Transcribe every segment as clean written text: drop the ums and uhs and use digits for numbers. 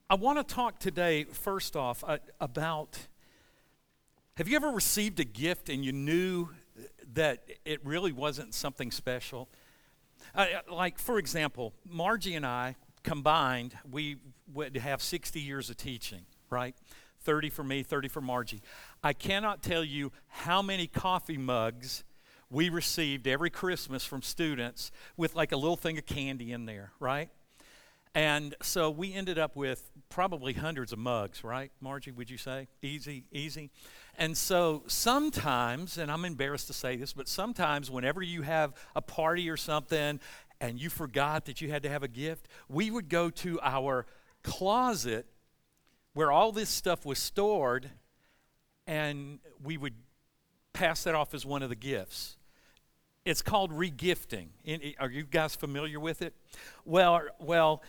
I want to talk today, first off, about have you ever received a gift and you knew that it really wasn't something special? Like, for example, Margie and I combined, we would have 60 years of teaching, right? 30 for me, 30 for Margie. I cannot tell you how many coffee mugs we received every Christmas from students with like a little thing of candy in there, right? And so we ended up with probably hundreds of mugs, right, Margie, would you say? Easy. And so sometimes, and I'm embarrassed to say this, but sometimes whenever you have a party or something and you forgot that you had to have a gift, we would go to our closet where all this stuff was stored and we would pass that off as one of the gifts. It's called regifting. Are you guys familiar with it? Well,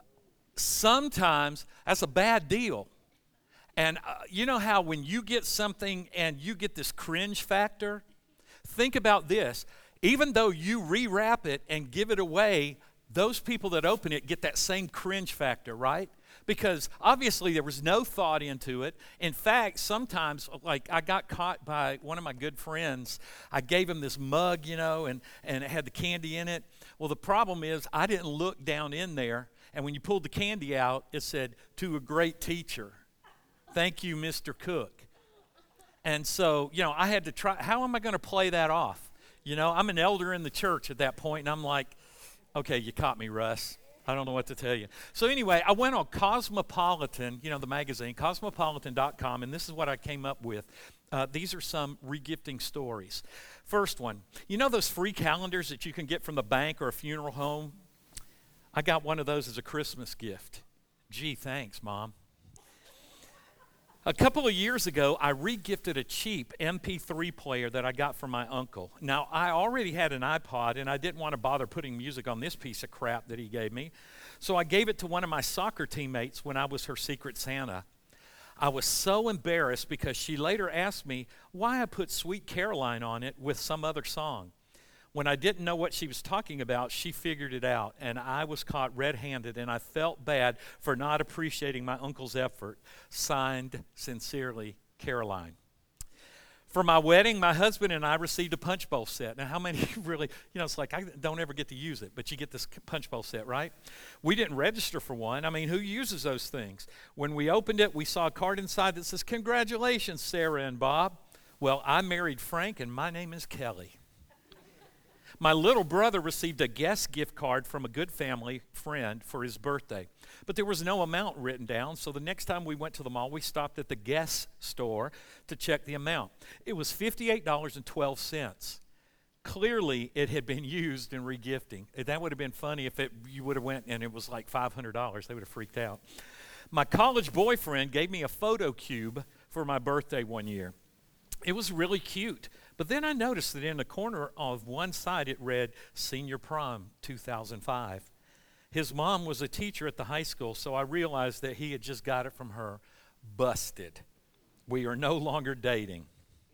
sometimes that's a bad deal. And you know how when you get something and you get this cringe factor? Think about this. Even though you rewrap it and give it away, those people that open it get that same cringe factor, right? Because obviously there was no thought into it. In fact, sometimes, like I got caught by one of my good friends. I gave him this mug, and it had the candy in it. Well, the problem is I didn't look down in there. And when you pulled the candy out, it said, "To a great teacher. Thank you, Mr. Cook." And so, I had to try. How am I going to play that off? I'm an elder in the church at that point, and I'm like, okay, you caught me, Russ. I don't know what to tell you. So anyway, I went on Cosmopolitan, the magazine, cosmopolitan.com, and this is what I came up with. These are some regifting stories. First one, those free calendars that you can get from the bank or a funeral home? I got one of those as a Christmas gift. Gee, thanks, Mom. A couple of years ago, I regifted a cheap MP3 player that I got from my uncle. Now, I already had an iPod, and I didn't want to bother putting music on this piece of crap that he gave me. So I gave it to one of my soccer teammates when I was her Secret Santa. I was so embarrassed because she later asked me why I put Sweet Caroline on it with some other song. When I didn't know what she was talking about, she figured it out, and I was caught red-handed, and I felt bad for not appreciating my uncle's effort. Signed, sincerely, Caroline. For my wedding, my husband and I received a punch bowl set. Now, how many really, it's like I don't ever get to use it, but you get this punch bowl set, right? We didn't register for one. I mean, who uses those things? When we opened it, we saw a card inside that says, "Congratulations, Sarah and Bob." Well, I married Frank, and my name is Kelly. My little brother received a guest gift card from a good family friend for his birthday. But there was no amount written down, so the next time we went to the mall, we stopped at the guest store to check the amount. It was $58.12. Clearly, it had been used in regifting. That would have been funny if you would have went and it was like $500. They would have freaked out. My college boyfriend gave me a photo cube for my birthday one year. It was really cute. But then I noticed that in the corner of one side it read Senior Prom 2005. His mom was a teacher at the high school, so I realized that he had just got it from her. Busted. We are no longer dating.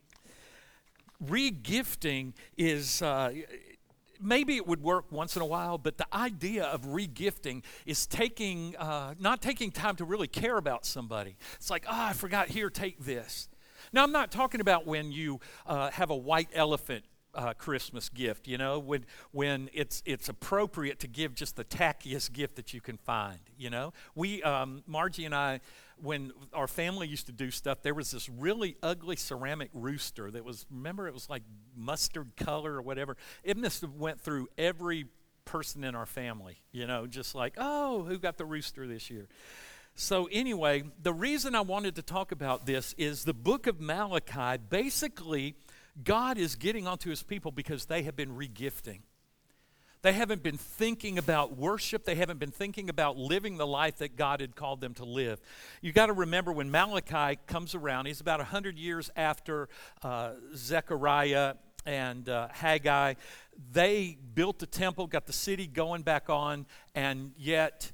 Regifting is, maybe it would work once in a while, but the idea of regifting is not taking time to really care about somebody. It's like, I forgot, here, take this. Now, I'm not talking about when you have a white elephant Christmas gift, when it's appropriate to give just the tackiest gift that you can find, We, Margie and I, when our family used to do stuff, there was this really ugly ceramic rooster that was, remember, it was like mustard color or whatever. It must have went through every person in our family, just like, oh, who got the rooster this year? So anyway, the reason I wanted to talk about this is the book of Malachi. Basically, God is getting onto his people because they have been regifting. They haven't been thinking about worship. They haven't been thinking about living the life that God had called them to live. You got to remember when Malachi comes around, he's about 100 years after Zechariah and Haggai. They built the temple, got the city going back on, and yet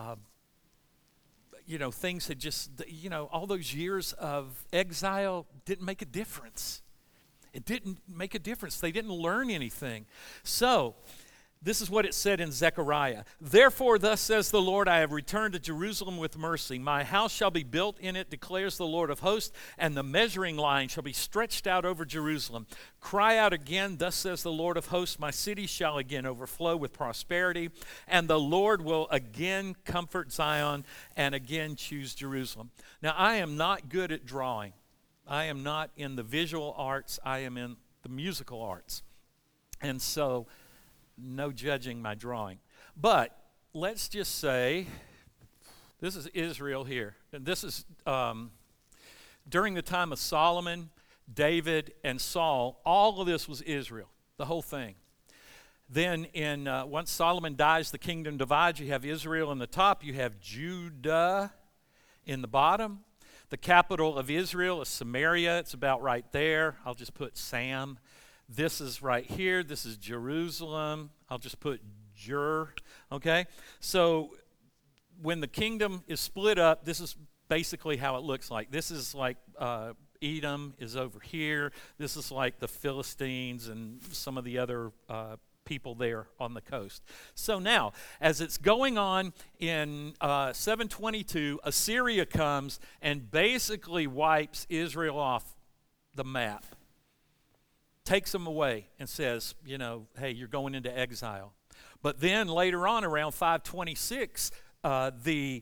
things had just, all those years of exile didn't make a difference. It didn't make a difference. They didn't learn anything. So This is what it said in Zechariah. Therefore, thus says the Lord, I have returned to Jerusalem with mercy. My house shall be built in it, declares the Lord of hosts, and the measuring line shall be stretched out over Jerusalem. Cry out again, thus says the Lord of hosts, my city shall again overflow with prosperity, and the Lord will again comfort Zion and again choose Jerusalem. Now, I am not good at drawing. I am not in the visual arts. I am in the musical arts. And so, no judging my drawing. But let's just say, this is Israel here. And this is during the time of Solomon, David, and Saul. All of this was Israel, the whole thing. Then once Solomon dies, the kingdom divides. You have Israel in the top. You have Judah in the bottom. The capital of Israel is Samaria. It's about right there. I'll just put Sam. This is right here. This is Jerusalem. I'll just put Jur. Okay? So when the kingdom is split up, this is basically how it looks like. This is like Edom is over here. This is like the Philistines and some of the other people there on the coast. So now, as it's going on in 722, Assyria comes and basically wipes Israel off the map. Takes them away and says, hey, you're going into exile. But then later on, around 526, the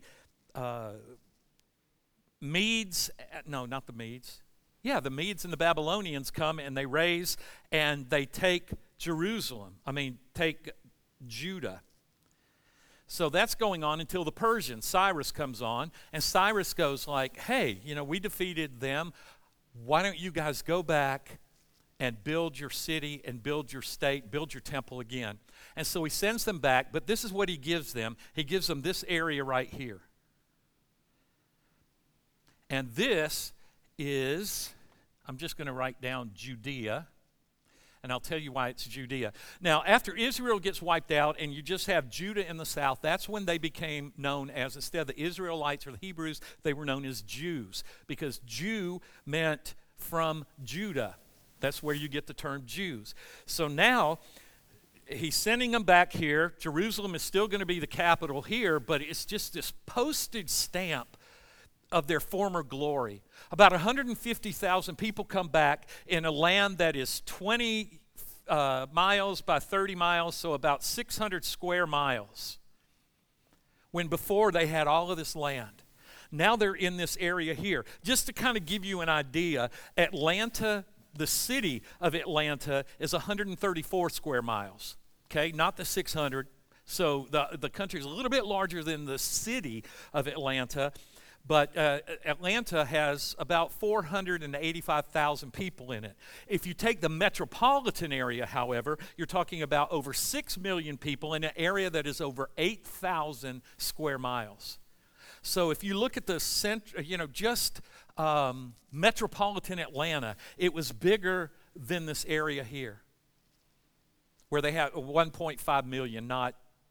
Medes, no, not the Medes. Yeah, the Medes and the Babylonians come and they raise and they take take Judah. So that's going on until the Persians, Cyrus comes on, and Cyrus goes like, hey, we defeated them. Why don't you guys go back and build your city and build your state, build your temple again. And so he sends them back, but this is what he gives them. He gives them this area right here. And this is, I'm just going to write down Judea, and I'll tell you why it's Judea. Now, after Israel gets wiped out and you just have Judah in the south, that's when they became known as, instead of the Israelites or the Hebrews, they were known as Jews, because Jew meant from Judah. That's where you get the term Jews. So now, he's sending them back here. Jerusalem is still going to be the capital here, but it's just this postage stamp of their former glory. About 150,000 people come back in a land that is 20 miles by 30 miles, so about 600 square miles, when before they had all of this land. Now they're in this area here. Just to kind of give you an idea, Atlanta, the city of Atlanta, is 134 square miles, okay? Not the 600. So the country is a little bit larger than the city of Atlanta, but Atlanta has about 485,000 people in it. If you take the metropolitan area, however, you're talking about over 6 million people in an area that is over 8,000 square miles. So if you look at the center, just metropolitan Atlanta, it was bigger than this area here, where they have 1.5 million, not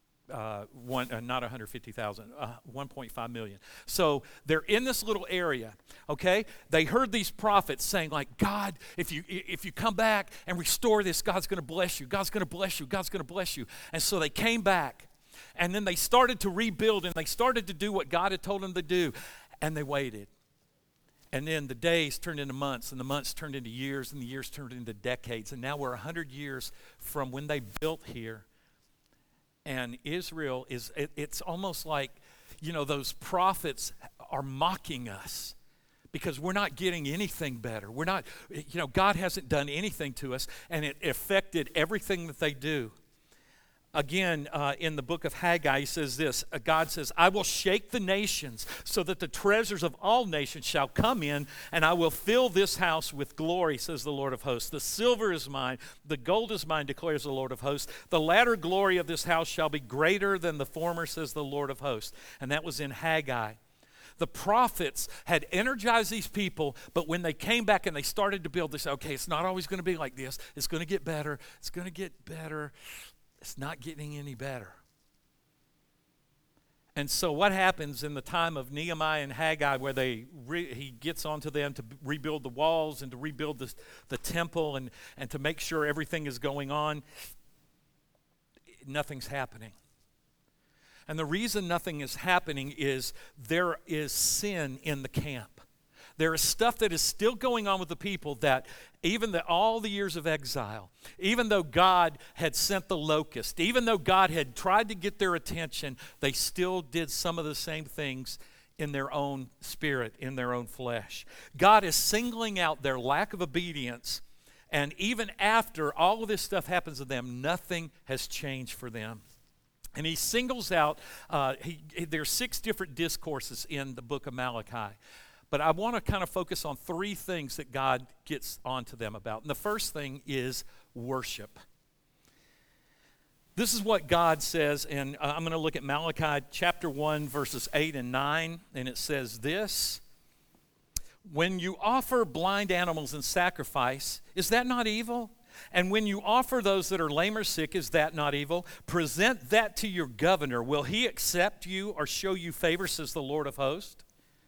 150,000, 1.5 million. So they're in this little area, okay? They heard these prophets saying, like, God, if you come back and restore this, God's going to bless you. God's going to bless you. God's going to bless you. And so they came back, and then they started to rebuild, and they started to do what God had told them to do, and they waited. And then the days turned into months, and the months turned into years, and the years turned into decades. And now we're 100 years from when they built here. And Israel it's almost like, those prophets are mocking us because we're not getting anything better. We're not, God hasn't done anything to us, and it affected everything that they do. Again, in the book of Haggai, he says this, God says, I will shake the nations so that the treasures of all nations shall come in, and I will fill this house with glory, says the Lord of hosts. The silver is mine, the gold is mine, declares the Lord of hosts. The latter glory of this house shall be greater than the former, says the Lord of hosts. And that was in Haggai. The prophets had energized these people, but when they came back and they started to build, they said, okay, it's not always going to be like this. It's going to get better. It's going to get better. It's not getting any better. And so what happens in the time of Nehemiah and Haggai, where he gets onto them to rebuild the walls and to rebuild the temple and to make sure everything is going on, nothing's happening. And the reason nothing is happening is there is sin in the camp. There is stuff that is still going on with the people that even all the years of exile, even though God had sent the locust, even though God had tried to get their attention, they still did some of the same things in their own spirit, in their own flesh. God is singling out their lack of obedience, and even after all of this stuff happens to them, nothing has changed for them. And he singles out, there's 6 different discourses in the book of Malachi. But I want to kind of focus on 3 things that God gets onto them about. And the first thing is worship. This is what God says, and I'm going to look at Malachi chapter 1, verses 8 and 9, and it says this: when you offer blind animals in sacrifice, is that not evil? And when you offer those that are lame or sick, is that not evil? Present that to your governor. Will he accept you or show you favor, says the Lord of hosts?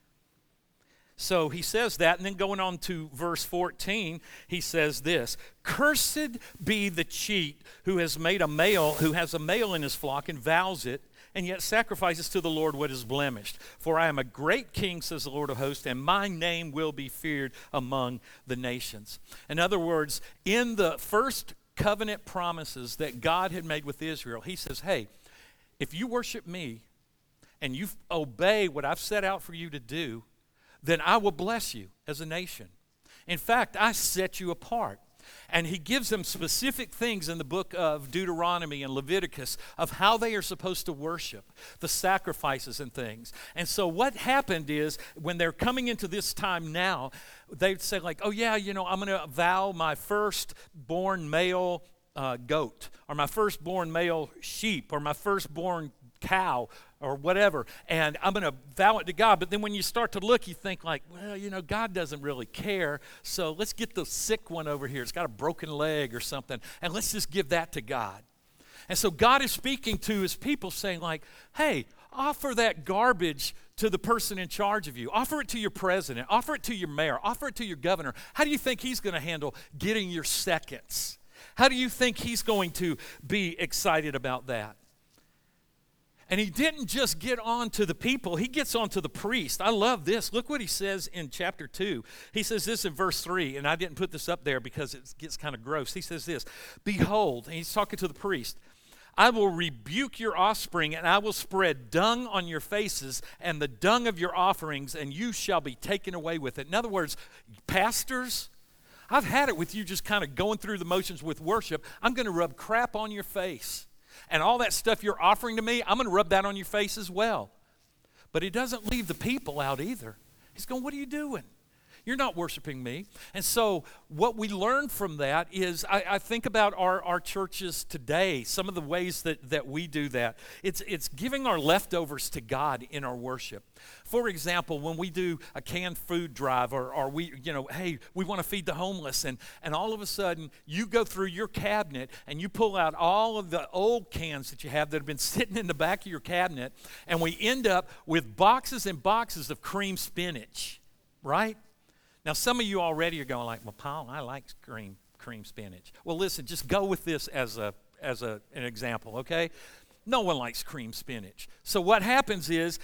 So he says that, and then going on to verse 14, he says this: cursed be the cheat who has a male in his flock and vows it, and yet sacrifices to the Lord what is blemished. For I am a great king, says the Lord of hosts, and my name will be feared among the nations. In other words, in the first covenant promises that God had made with Israel, he says, hey, if you worship me and you obey what I've set out for you to do, then I will bless you as a nation. In fact, I set you apart. And he gives them specific things in the book of Deuteronomy and Leviticus of how they are supposed to worship, the sacrifices and things. And so what happened is when they're coming into this time now, they'd say like, oh yeah, I'm going to vow my firstborn male goat, or my firstborn male sheep, or my firstborn cow, or whatever, and I'm going to vow it to God. But then when you start to look, you think like, well, God doesn't really care, so let's get the sick one over here. It's got a broken leg or something, and let's just give that to God. And so God is speaking to his people saying like, hey, offer that garbage to the person in charge of you. Offer it to your president. Offer it to your mayor. Offer it to your governor. How do you think he's going to handle getting your seconds? How do you think he's going to be excited about that? And he didn't just get on to the people, he gets on to the priest. I love this. Look what he says in chapter 2. He says this in verse 3, and I didn't put this up there because it gets kind of gross. He says this: behold, and he's talking to the priest, I will rebuke your offspring, and I will spread dung on your faces and the dung of your offerings, and you shall be taken away with it. In other words, pastors, I've had it with you just kind of going through the motions with worship. I'm going to rub crap on your face. And all that stuff you're offering to me, I'm going to rub that on your face as well. But he doesn't leave the people out either. He's going, what are you doing? You're not worshiping me. And so what we learn from that is, I think about our churches today, some of the ways that we do that. It's giving our leftovers to God in our worship. For example, when we do a canned food drive or we, hey, we want to feed the homeless, and all of a sudden you go through your cabinet and you pull out all of the old cans that you have that have been sitting in the back of your cabinet, and we end up with boxes and boxes of cream spinach, right? Now, some of you already are going like, well, Paul, I like cream spinach. Well, listen, just go with this as an example, okay? No one likes cream spinach. So what happens is,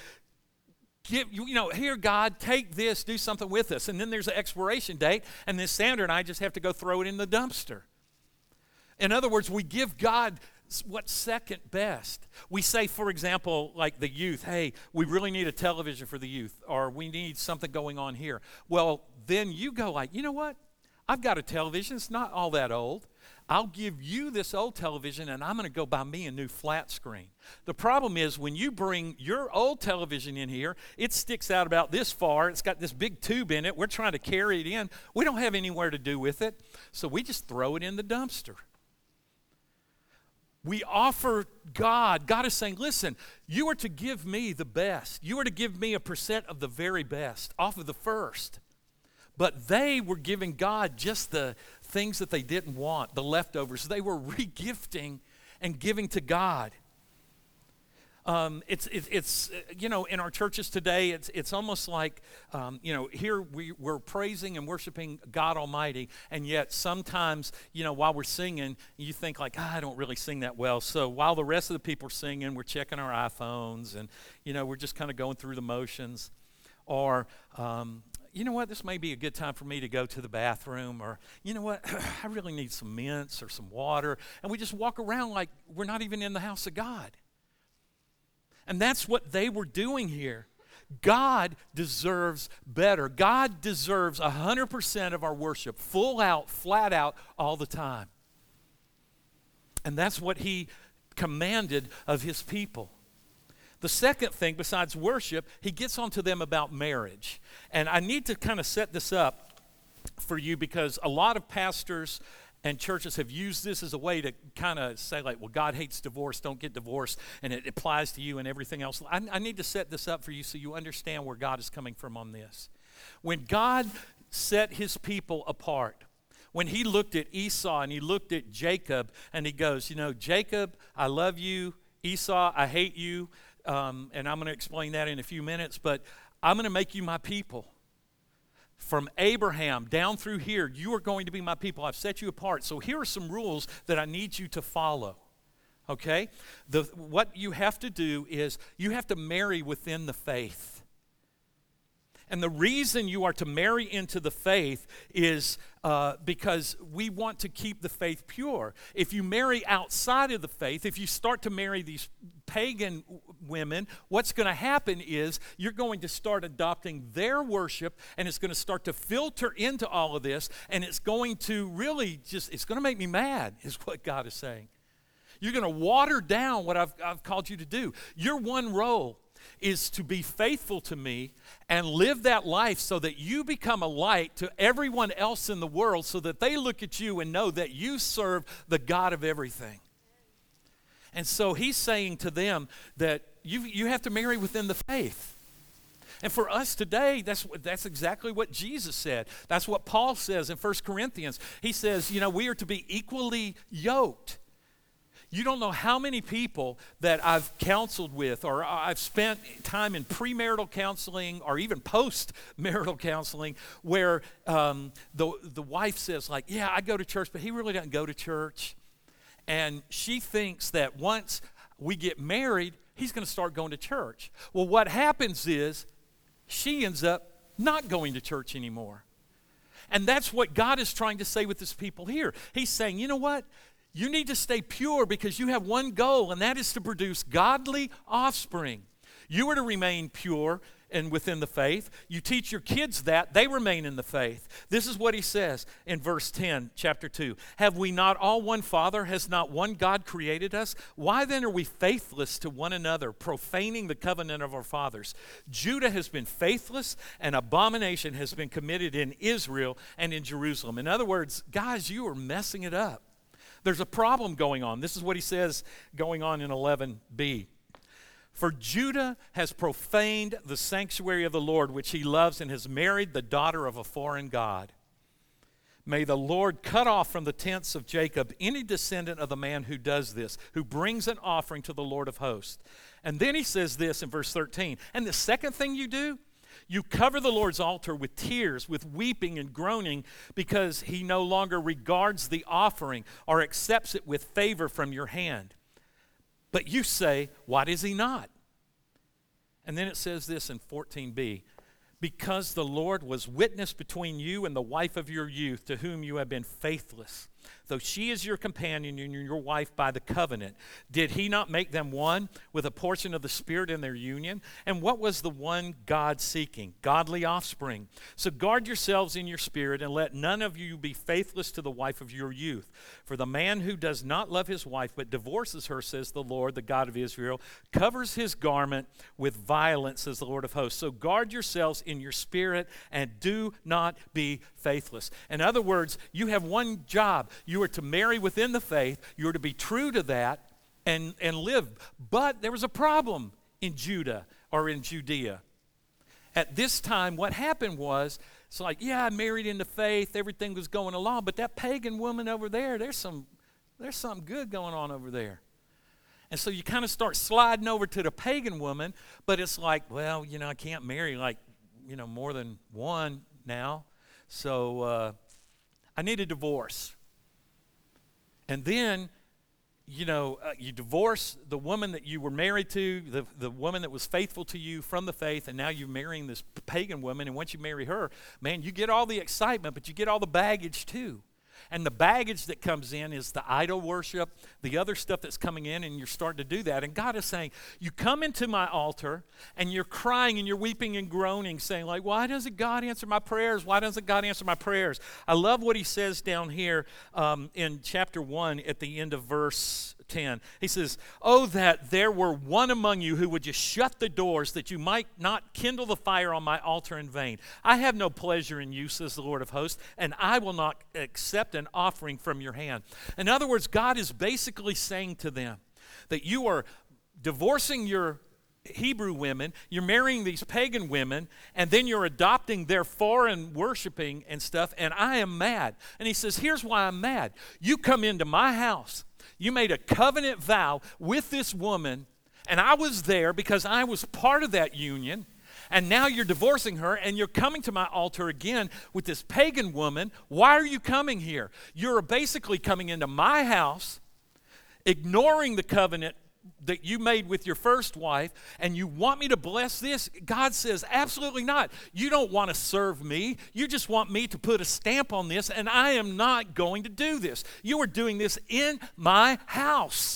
here, God, take this, do something with this. And then there's an expiration date, and then Sandra and I just have to go throw it in the dumpster. In other words, we give God what's second best. We say, for example, like the youth, hey, we really need a television for the youth, or we need something going on here. Well, then you go like, you know what? I've got a television. It's not all that old. I'll give you this old television, and I'm going to go buy me a new flat screen. The problem is when you bring your old television in here, it sticks out about this far. It's got this big tube in it. We're trying to carry it in. We don't have anywhere to do with it, so we just throw it in the dumpster. We offer God. God is saying, listen, you are to give me the best. You are to give me 1% of the very best off of the first. But they were giving God just the things that they didn't want, the leftovers. They were re-gifting and giving to God. It's in our churches today, it's almost like, here we're praising and worshiping God Almighty, and yet sometimes, while we're singing, you think like, I don't really sing that well. So while the rest of the people are singing, we're checking our iPhones, and, we're just kind of going through the motions. Or, you know what, this may be a good time for me to go to the bathroom, or, you know what, I really need some mints or some water, and we just walk around like we're not even in the house of God. And that's what they were doing here. God deserves better. God deserves 100% of our worship, full out, flat out, all the time. And that's what he commanded of his people. The second thing, besides worship, he gets on to them about marriage. And I need to kind of set this up for you, because a lot of pastors and churches have used this as a way to kind of say, like, well, God hates divorce, don't get divorced, and it applies to you and everything else. I need to set this up for you so you understand where God is coming from on this. When God set his people apart, when he looked at Esau and he looked at Jacob, and he goes, Jacob, I love you. Esau, I hate you. And I'm going to explain that in a few minutes, but I'm going to make you my people. From Abraham down through here, you are going to be my people. I've set you apart. So here are some rules that I need you to follow. Okay? What you have to do is you have to marry within the faith. And the reason you are to marry into the faith is because we want to keep the faith pure. If you marry outside of the faith, if you start to marry these pagan women, what's going to happen is you're going to start adopting their worship, and it's going to start to filter into all of this, and it's going to really it's going to make me mad, is what God is saying. You're going to water down what I've called you to do. Your one role is to be faithful to me and live that life so that you become a light to everyone else in the world, so that they look at you and know that you serve the God of everything. And so he's saying to them that you have to marry within the faith. And for us today, that's exactly what Jesus said. That's what Paul says in 1 Corinthians. He says, we are to be equally yoked. You don't know how many people that I've counseled with, or I've spent time in premarital counseling or even post-marital counseling, where the wife says, like, yeah, I go to church, but he really doesn't go to church. And she thinks that once we get married, he's going to start going to church. Well, what happens is she ends up not going to church anymore. And that's what God is trying to say with his people here. He's saying, you know what? You need to stay pure, because you have one goal, and that is to produce godly offspring. You are to remain pure and within the faith. You teach your kids that, they remain in the faith. This is what he says in verse 10, chapter 2. Have we not all one Father? Has not one God created us? Why then are we faithless to one another, profaning the covenant of our fathers? Judah has been faithless, and abomination has been committed in Israel and in Jerusalem. In other words, guys, you are messing it up. There's a problem going on. This is what he says going on in 11b. For Judah has profaned the sanctuary of the Lord, which he loves, and has married the daughter of a foreign god. May the Lord cut off from the tents of Jacob any descendant of the man who does this, who brings an offering to the Lord of hosts. And then he says this in verse 13. And the second thing you do, you cover the Lord's altar with tears, with weeping and groaning, because he no longer regards the offering or accepts it with favor from your hand. But you say, why does he not? And then it says this in 14b. Because the Lord was witness between you and the wife of your youth, to whom you have been faithless, though she is your companion and your wife by the covenant. Did he not make them one with a portion of the Spirit in their union? And what was the one God seeking? Godly offspring. So guard yourselves in your spirit, and let none of you be faithless to the wife of your youth. For the man who does not love his wife but divorces her, says the Lord, the God of Israel, covers his garment with violence, says the Lord of hosts. So guard yourselves in your spirit, and do not be faithless. In other words, you have one job. You are to marry within the faith. You are to be true to that and live. But there was a problem in Judah, or in Judea. At this time, what happened was, it's like, yeah, I married into faith. Everything was going along. But that pagan woman over there, there's something good going on over there. And so you kind of start sliding over to the pagan woman, but it's like, well, I can't marry more than one now. So I need a divorce. And then, you divorce the woman that you were married to, the woman that was faithful to you from the faith, and now you're marrying this pagan woman. And once you marry her, man, you get all the excitement, but you get all the baggage too. And the baggage that comes in is the idol worship, the other stuff that's coming in, and you're starting to do that. And God is saying, you come into my altar, and you're crying, and you're weeping and groaning, saying like, why doesn't God answer my prayers? Why doesn't God answer my prayers? I love what he says down here in chapter 1 at the end of verse 10. He says, oh, that there were one among you who would just shut the doors, that you might not kindle the fire on my altar in vain. I have no pleasure in you, says the Lord of hosts, and I will not accept an offering from your hand. In other words, God is basically saying to them that you are divorcing your Hebrew women, you're marrying these pagan women, and then you're adopting their foreign worshiping and stuff, and I am mad. And he says, here's why I'm mad. You come into my house, you made a covenant vow with this woman, and I was there because I was part of that union, and now you're divorcing her, and you're coming to my altar again with this pagan woman. Why are you coming here? You're basically coming into my house, ignoring the covenant that you made with your first wife, and you want me to bless this? God says, absolutely not. You don't want to serve me. You just want me to put a stamp on this, and I am not going to do this. You are doing this in my house.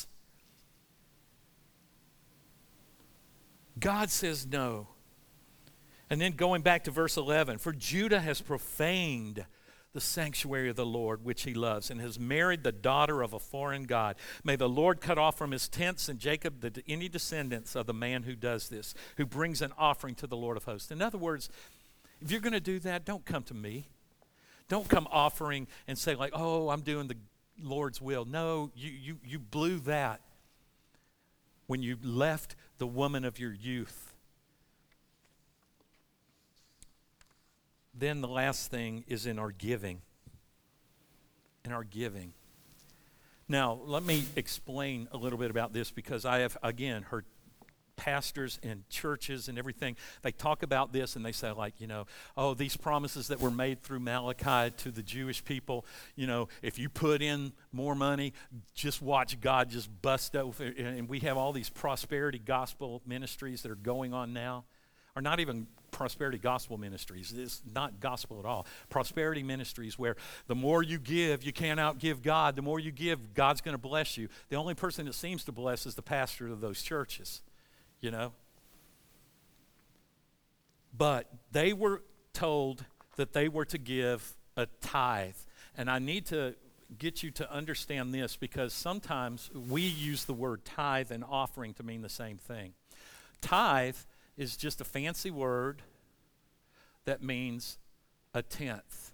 God says no. And then going back to verse 11, for Judah has profaned the sanctuary of the Lord, which he loves, and has married the daughter of a foreign god. May the Lord cut off from his tents and Jacob any descendants of the man who does this, who brings an offering to the Lord of hosts. In other words, if you're going to do that, don't come to me. Don't come offering and say like, oh, I'm doing the Lord's will. No, you blew that when you left the woman of your youth. Then the last thing is in our giving. In our giving. Now, let me explain a little bit about this, because I have, again, heard pastors and churches and everything, they talk about this and they say like, oh, these promises that were made through Malachi to the Jewish people, if you put in more money, just watch God just bust over. And we have all these prosperity gospel ministries that are going on now, or not even prosperity gospel ministries. It's not gospel at all. Prosperity ministries where the more you give, you can't outgive God. The more you give, God's going to bless you. The only person that seems to bless is the pastor of those churches, But they were told that they were to give a tithe. And I need to get you to understand this, because sometimes we use the word tithe and offering to mean the same thing. Tithe is just a fancy word that means a tenth.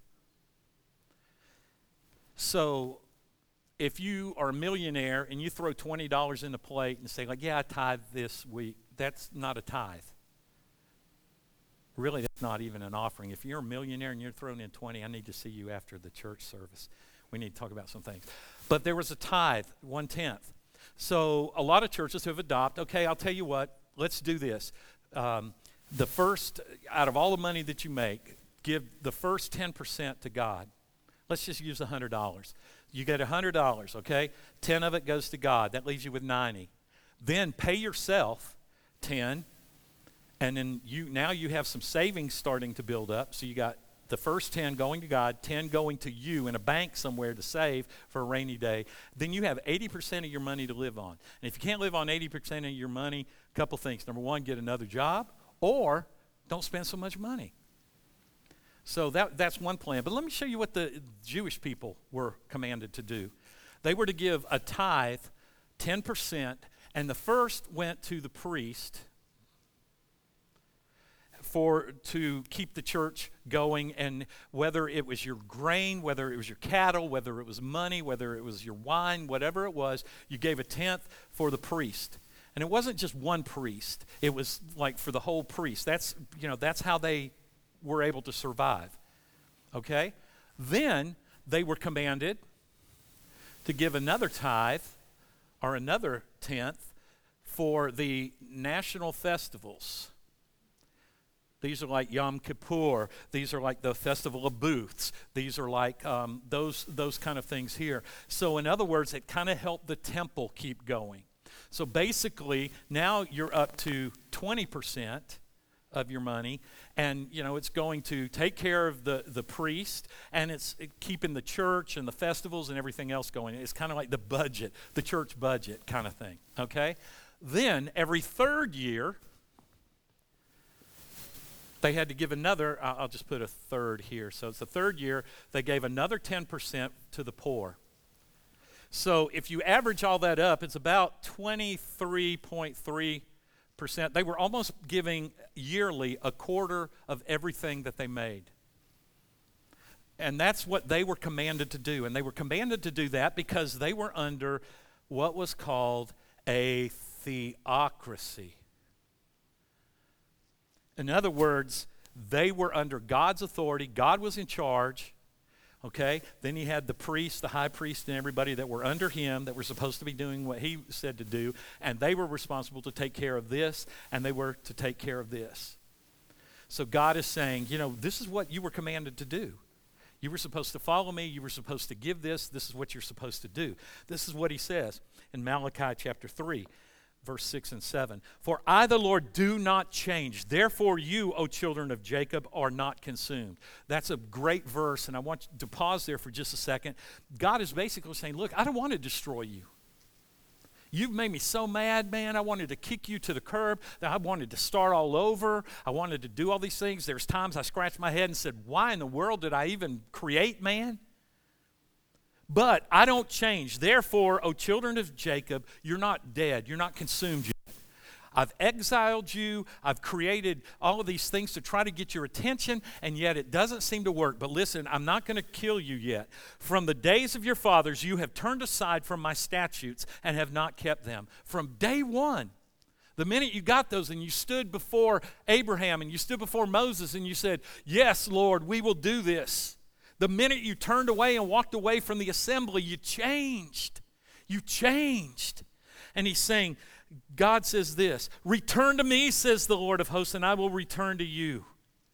So if you are a millionaire and you throw $20 in the plate and say like, yeah, I tithe this week, that's not a tithe. Really, that's not even an offering. If you're a millionaire and you're throwing in 20, I need to see you after the church service. We need to talk about some things. But there was a tithe, 1/10. So a lot of churches have adopted, okay, I'll tell you what, let's do this. The first, out of all the money that you make, give the first 10% to God. Let's just use $100. You get $100, okay? 10 of it goes to God. That leaves you with 90. Then pay yourself 10, and then now you have some savings starting to build up. So you got the first 10 going to God, 10 going to you in a bank somewhere to save for a rainy day. Then you have 80% of your money to live on. And if you can't live on 80% of your money, a couple things. Number one, get another job, or don't spend so much money. So that's one plan. But let me show you what the Jewish people were commanded to do. They were to give a tithe, 10%, and the first went to the priest to keep the church going, and whether it was your grain, whether it was your cattle, whether it was money, whether it was your wine, whatever it was, you gave a tenth for the priest. And it wasn't just one priest. It was like for the whole priest. That's how they were able to survive. Okay? Then they were commanded to give another tithe or another tenth for the national festivals. These are like Yom Kippur. These are like the Festival of Booths. These are like those kind of things here. So in other words, it kind of helped the temple keep going. So basically, now you're up to 20% of your money, and it's going to take care of the priest, and it's keeping the church and the festivals and everything else going. It's kind of like the budget, the church budget kind of thing, okay? Then every third year, they had to give another, I'll just put a third here. So it's the third year, they gave another 10% to the poor. So if you average all that up, it's about 23.3%. They were almost giving yearly a quarter of everything that they made. And that's what they were commanded to do. And they were commanded to do that because they were under what was called a theocracy. In other words, they were under God's authority. God was in charge, okay? Then he had the priests, the high priest, and everybody that were under him that were supposed to be doing what he said to do, and they were responsible to take care of this, and they were to take care of this. So God is saying, this is what you were commanded to do. You were supposed to follow me. You were supposed to give this. This is what you're supposed to do. This is what he says in Malachi chapter 3. Verse 6 and 7. For I, the Lord, do not change. Therefore you, O children of Jacob, are not consumed. That's a great verse, and I want you to pause there for just a second. God is basically saying, look, I don't want to destroy you. You've made me so mad, man. I wanted to kick you to the curb. I wanted to start all over. I wanted to do all these things. There's times I scratched my head and said, why in the world did I even create man? But I don't change. Therefore, O children of Jacob, you're not dead. You're not consumed yet. I've exiled you. I've created all of these things to try to get your attention, and yet it doesn't seem to work. But listen, I'm not going to kill you yet. From the days of your fathers, you have turned aside from my statutes and have not kept them. From day one, the minute you got those and you stood before Abraham and you stood before Moses and you said, yes, Lord, we will do this. The minute you turned away and walked away from the assembly, you changed. You changed. And he's saying, God says this, return to me, says the Lord of hosts, and I will return to you.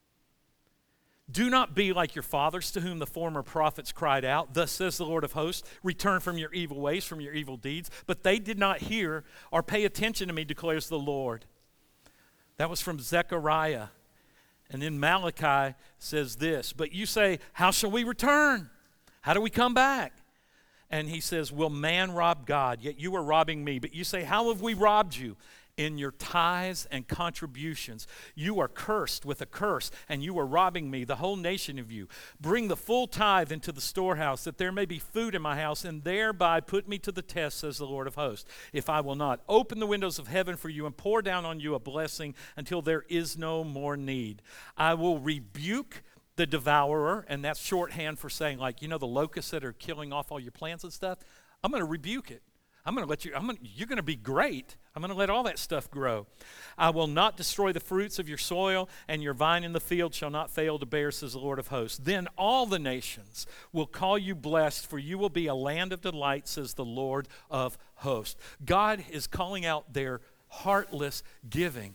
Do not be like your fathers, to whom the former prophets cried out. Thus says the Lord of hosts, return from your evil ways, from your evil deeds. But they did not hear or pay attention to me, declares the Lord. That was from Zechariah. And then Malachi says this, but you say, how shall we return? How do we come back? And he says, will man rob God? Yet you are robbing me. But you say, how have we robbed you? In your tithes and contributions. You are cursed with a curse, and you are robbing me, the whole nation of you. Bring the full tithe into the storehouse, that there may be food in my house, and thereby put me to the test, says the Lord of hosts. If I will not open the windows of heaven for you and pour down on you a blessing until there is no more need, I will rebuke the devourer, and that's shorthand for saying, like, the locusts that are killing off all your plants and stuff. I'm going to rebuke it. I'm going to let you, you're going to be great. I'm going to let all that stuff grow. I will not destroy the fruits of your soil, and your vine in the field shall not fail to bear, says the Lord of hosts. Then all the nations will call you blessed, for you will be a land of delight, says the Lord of hosts. God is calling out their heartless giving.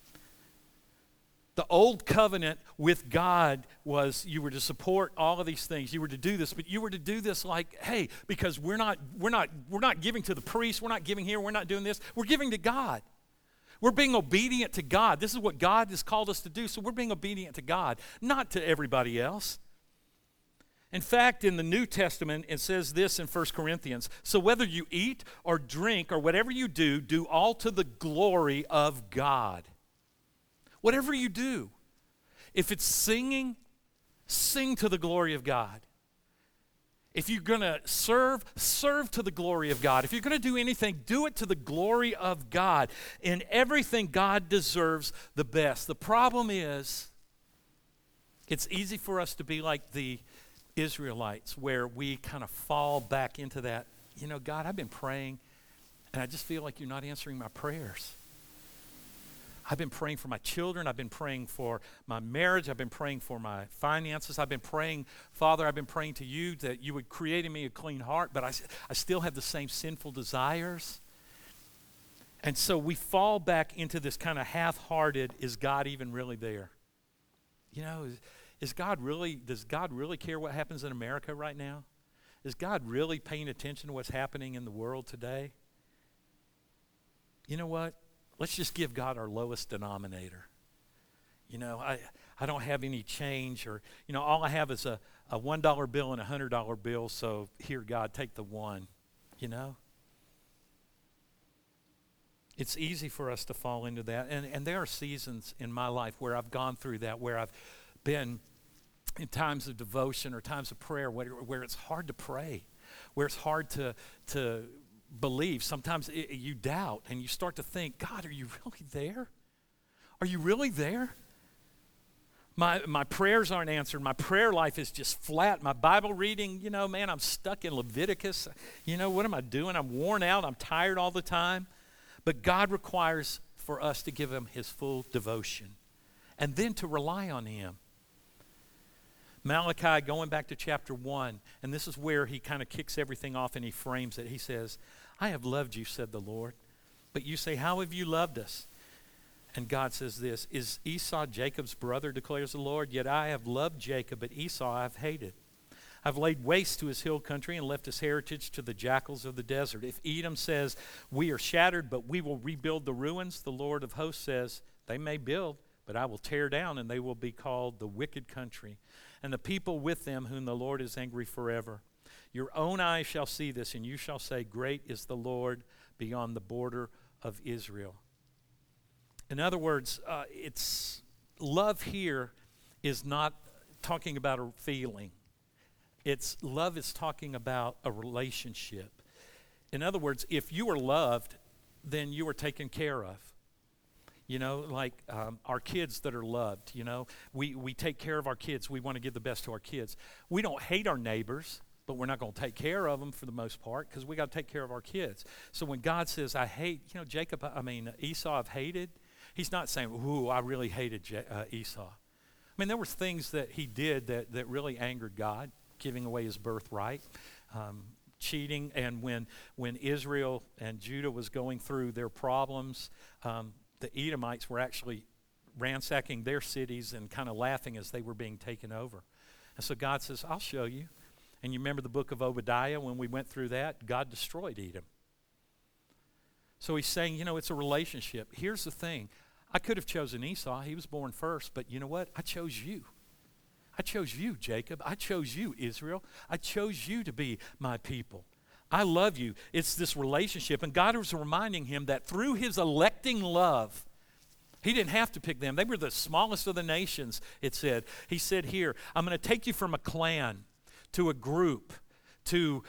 The old covenant with God was you were to support all of these things. You were to do this, but you were to do this like, hey, because we're not giving to the priest, we're not giving here, we're not doing this. We're giving to God. We're being obedient to God. This is what God has called us to do, so we're being obedient to God, not to everybody else. In fact, in the New Testament, it says this in 1 Corinthians, so whether you eat or drink or whatever you do, do all to the glory of God. Whatever you do, if it's singing, sing to the glory of God. If you're going to serve, serve to the glory of God. If you're going to do anything, do it to the glory of God. In everything, God deserves the best. The problem is, it's easy for us to be like the Israelites, where we kind of fall back into that, God, I've been praying, and I just feel like you're not answering my prayers. I've been praying for my children. I've been praying for my marriage. I've been praying for my finances. I've been praying, Father, I've been praying to you that you would create in me a clean heart, but I still have the same sinful desires. And so we fall back into this kind of half-hearted, is God even really there? You know, does God really care what happens in America right now? Is God really paying attention to what's happening in the world today? You know what? Let's just give God our lowest denominator. You know, I don't have any change, or, you know, all I have is a $1 bill and a $100 bill, so here, God, take the one, you know? It's easy for us to fall into that. And there are seasons in my life where I've gone through that, where I've been in times of devotion or times of prayer where it's hard to pray, where it's hard to believe. Sometimes you doubt and you start to think, God, are you really there? Are you really there? My prayers aren't answered. My prayer life is just flat. My Bible reading, you know, man, I'm stuck in Leviticus. You know, what am I doing? I'm worn out. I'm tired all the time. But God requires for us to give him his full devotion and then to rely on him. Malachi, going back to chapter 1, and this is where he kind of kicks everything off and he frames it. He says, I have loved you, said the Lord. But you say, how have you loved us? And God says this, is Esau Jacob's brother, declares the Lord? Yet I have loved Jacob, but Esau I have hated. I've laid waste to his hill country and left his heritage to the jackals of the desert. If Edom says, we are shattered, but we will rebuild the ruins, the Lord of hosts says, they may build, but I will tear down, and they will be called the wicked country, and the people with them whom the Lord is angry forever. Your own eyes shall see this, and you shall say, great is the Lord beyond the border of Israel. In other words, it's love here is not talking about a feeling. Love is talking about a relationship. In other words, if you are loved, then you are taken care of. You know, like our kids that are loved, you know, we take care of our kids. We want to give the best to our kids. We don't hate our neighbors, but we're not going to take care of them for the most part because we got to take care of our kids. So when God says, I hate, you know, Esau I've hated, he's not saying, ooh, I really hated Esau. I mean, there were things that he did that really angered God. Giving away his birthright, cheating, and when Israel and Judah was going through their problems, the Edomites were actually ransacking their cities and kind of laughing as they were being taken over. And so God says, I'll show you. And you remember the book of Obadiah, when we went through that, God destroyed Edom. So he's saying, you know, it's a relationship. Here's the thing. I could have chosen Esau. He was born first, but you know what? I chose you. I chose you, Jacob. I chose you, Israel. I chose you to be my people. I love you. It's this relationship. And God was reminding him that through his electing love, he didn't have to pick them. They were the smallest of the nations, it said. He said here, I'm going to take you from a clan to a group to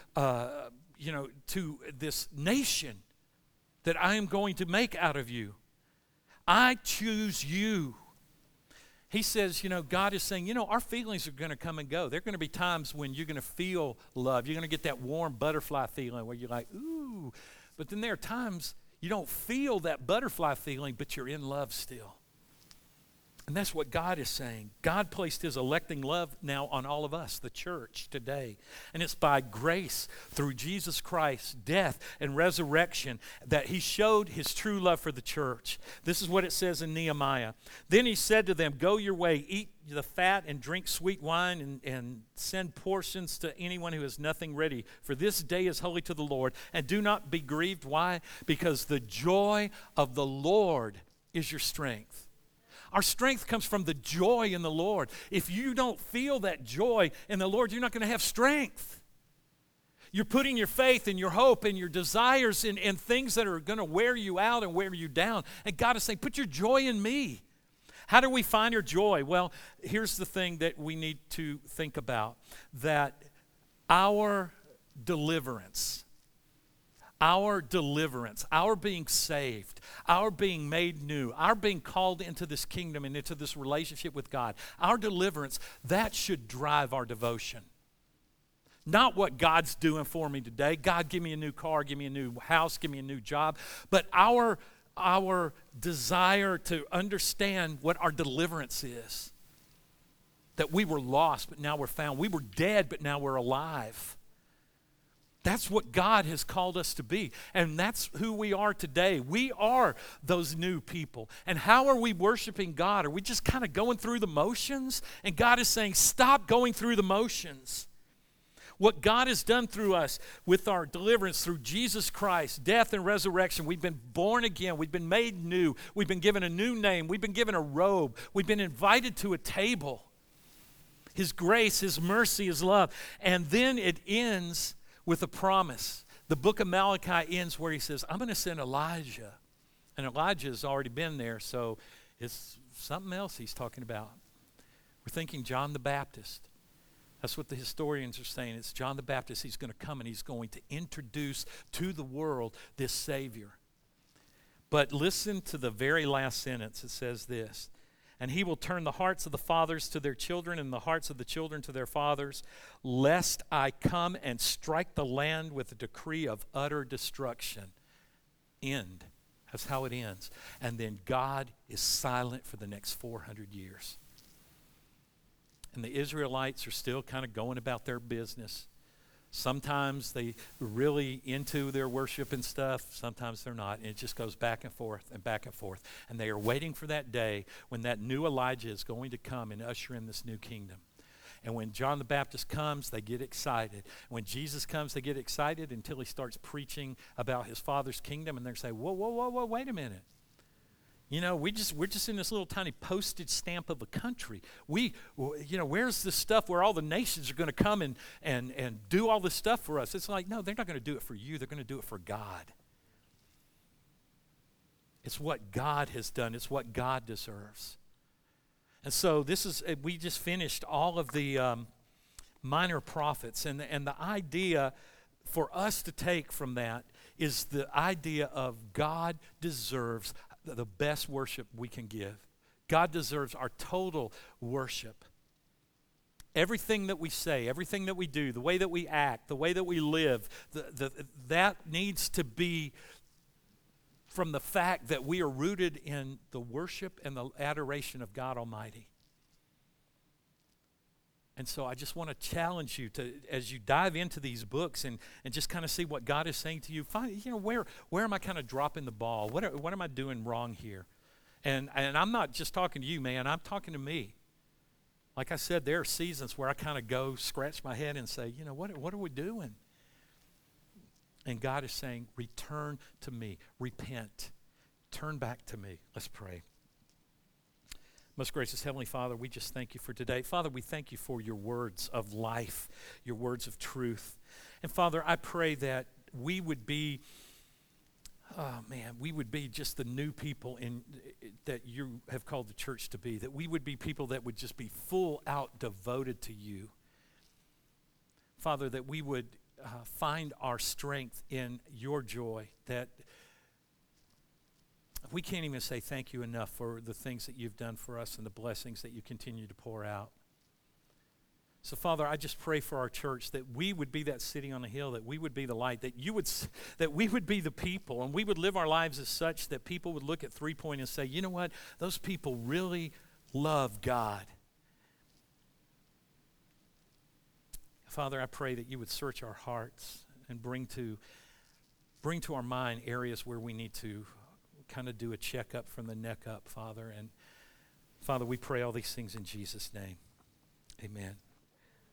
this nation that I am going to make out of you. I choose you. He says, you know, God is saying, you know, our feelings are going to come and go. There are going to be times when you're going to feel love. You're going to get that warm butterfly feeling where you're like, ooh. But then there are times you don't feel that butterfly feeling, but you're in love still. And that's what God is saying. God placed his electing love now on all of us, the church today. And it's by grace through Jesus Christ's death and resurrection that he showed his true love for the church. This is what it says in Nehemiah. Then he said to them, go your way, eat the fat and drink sweet wine and send portions to anyone who has nothing ready. For this day is holy to the Lord. And do not be grieved. Why? Because the joy of the Lord is your strength. Our strength comes from the joy in the Lord. If you don't feel that joy in the Lord, you're not going to have strength. You're putting your faith and your hope and your desires in things that are going to wear you out and wear you down. And God is saying, put your joy in me. How do we find our joy? Well, here's the thing that we need to think about, that our deliverance, our being saved, our being made new, our being called into this kingdom and into this relationship with God, our deliverance, that should drive our devotion. Not what God's doing for me today. God, give me a new car, give me a new house, give me a new job. But our desire to understand what our deliverance is. That we were lost, but now we're found. We were dead, but now we're alive. That's what God has called us to be. And that's who we are today. We are those new people. And how are we worshiping God? Are we just kind of going through the motions? And God is saying, stop going through the motions. What God has done through us with our deliverance through Jesus Christ, death and resurrection, we've been born again. We've been made new. We've been given a new name. We've been given a robe. We've been invited to a table. His grace, His mercy, His love. And then it ends with a promise. The book of Malachi ends where he says, I'm going to send Elijah. And Elijah's already been there, so it's something else he's talking about. We're thinking John the Baptist. That's what the historians are saying. It's John the Baptist. He's going to come and he's going to introduce to the world this Savior. But listen to the very last sentence. It says this, and he will turn the hearts of the fathers to their children and the hearts of the children to their fathers, lest I come and strike the land with a decree of utter destruction. End. That's how it ends. And then God is silent for the next 400 years. And the Israelites are still kind of going about their business. Sometimes they really into their worship and stuff. Sometimes they're not. And it just goes back and forth and back and forth. And they are waiting for that day when that new Elijah is going to come and usher in this new kingdom. And when John the Baptist comes, they get excited. When Jesus comes, they get excited until he starts preaching about his Father's kingdom. And they're saying, whoa, wait a minute. You know, we're just in this little tiny postage stamp of a country. Where's this stuff where all the nations are going to come and do all this stuff for us? It's like, no, they're not going to do it for you. They're going to do it for God. It's what God has done. It's what God deserves. And so we just finished all of the minor prophets. And the idea for us to take from that is the idea of God deserves the best worship we can give. God deserves our total worship. Everything that we say, everything that we do, the way that we act, the way that we live, that needs to be from the fact that we are rooted in the worship and the adoration of God Almighty. And so I just want to challenge you to, as you dive into these books and just kind of see what God is saying to you, find, where am I kind of dropping the ball? What am I doing wrong here? And I'm not just talking to you, man. I'm talking to me. Like I said, there are seasons where I kind of go scratch my head and say, what are we doing? And God is saying, return to me. Repent. Turn back to me. Let's pray. Most gracious Heavenly Father, we just thank you for today. Father, we thank you for your words of life, your words of truth. And Father, I pray that we would be, we would be just the new people that you have called the church to be, that we would be people that would just be full out devoted to you. Father, that we would find our strength in your joy, that we can't even say thank you enough for the things that you've done for us and the blessings that you continue to pour out. So, Father, I just pray for our church that we would be that city on the hill, that we would be the light, that we would be the people, and we would live our lives as such that people would look at 3 Point and say, you know what, those people really love God. Father, I pray that you would search our hearts and bring to our mind areas where we need to kind of do a checkup from the neck up, Father. And Father, we pray all these things in Jesus' name. Amen.